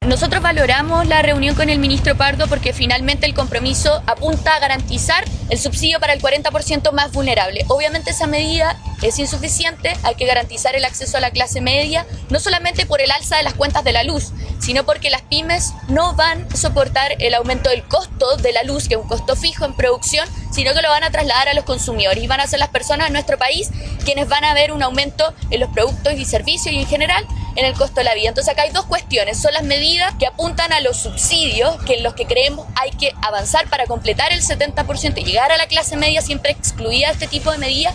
Nosotros valoramos la reunión con el ministro Pardo porque finalmente el compromiso apunta a garantizar el subsidio para el 40% más vulnerable. Obviamente esa medida es insuficiente, hay que garantizar el acceso a la clase media, no solamente por el alza de las cuentas de la luz, sino porque las pymes no van a soportar el aumento del costo de la luz, que es un costo fijo en producción, sino que lo van a trasladar a los consumidores y van a ser las personas en nuestro país quienes van a ver un aumento en los productos y servicios y en general en el costo de la vida. Entonces acá hay dos cuestiones, son las medidas que apuntan a los subsidios, que en los que creemos hay que avanzar para completar el 70% y llegar a la clase media siempre excluida este tipo de medidas.